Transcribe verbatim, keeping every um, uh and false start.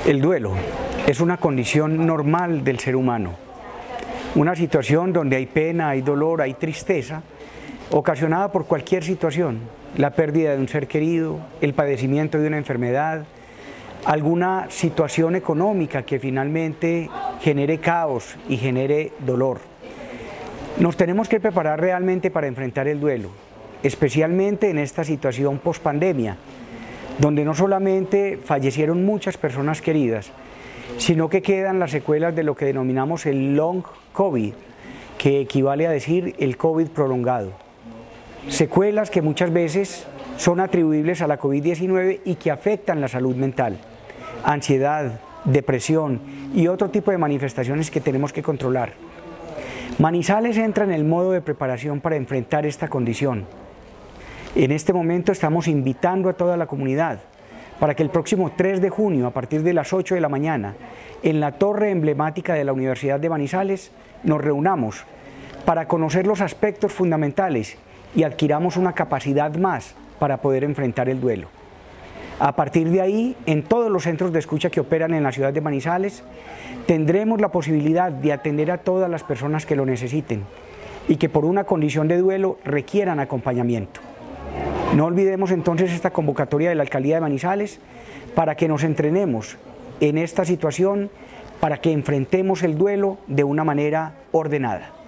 El duelo es una condición normal del ser humano, una situación donde hay pena, hay dolor, hay tristeza, ocasionada por cualquier situación, la pérdida de un ser querido, el padecimiento de una enfermedad, alguna situación económica que finalmente genere caos y genere dolor. Nos tenemos que preparar realmente para enfrentar el duelo, especialmente en esta situación pospandemia, donde no solamente fallecieron muchas personas queridas, sino que quedan las secuelas de lo que denominamos el long COVID, que equivale a decir el COVID prolongado. Secuelas que muchas veces son atribuibles a la COVID diecinueve y que afectan la salud mental, ansiedad, depresión y otro tipo de manifestaciones que tenemos que controlar. Manizales entra en el modo de preparación para enfrentar esta condición. En este momento estamos invitando a toda la comunidad para que el próximo tres de junio, a partir de las ocho de la mañana, en la torre emblemática de la Universidad de Manizales, nos reunamos para conocer los aspectos fundamentales y adquiramos una capacidad más para poder enfrentar el duelo. A partir de ahí, en todos los centros de escucha que operan en la ciudad de Manizales, tendremos la posibilidad de atender a todas las personas que lo necesiten y que por una condición de duelo requieran acompañamiento. No olvidemos entonces esta convocatoria de la Alcaldía de Manizales para que nos entrenemos en esta situación, para que enfrentemos el duelo de una manera ordenada.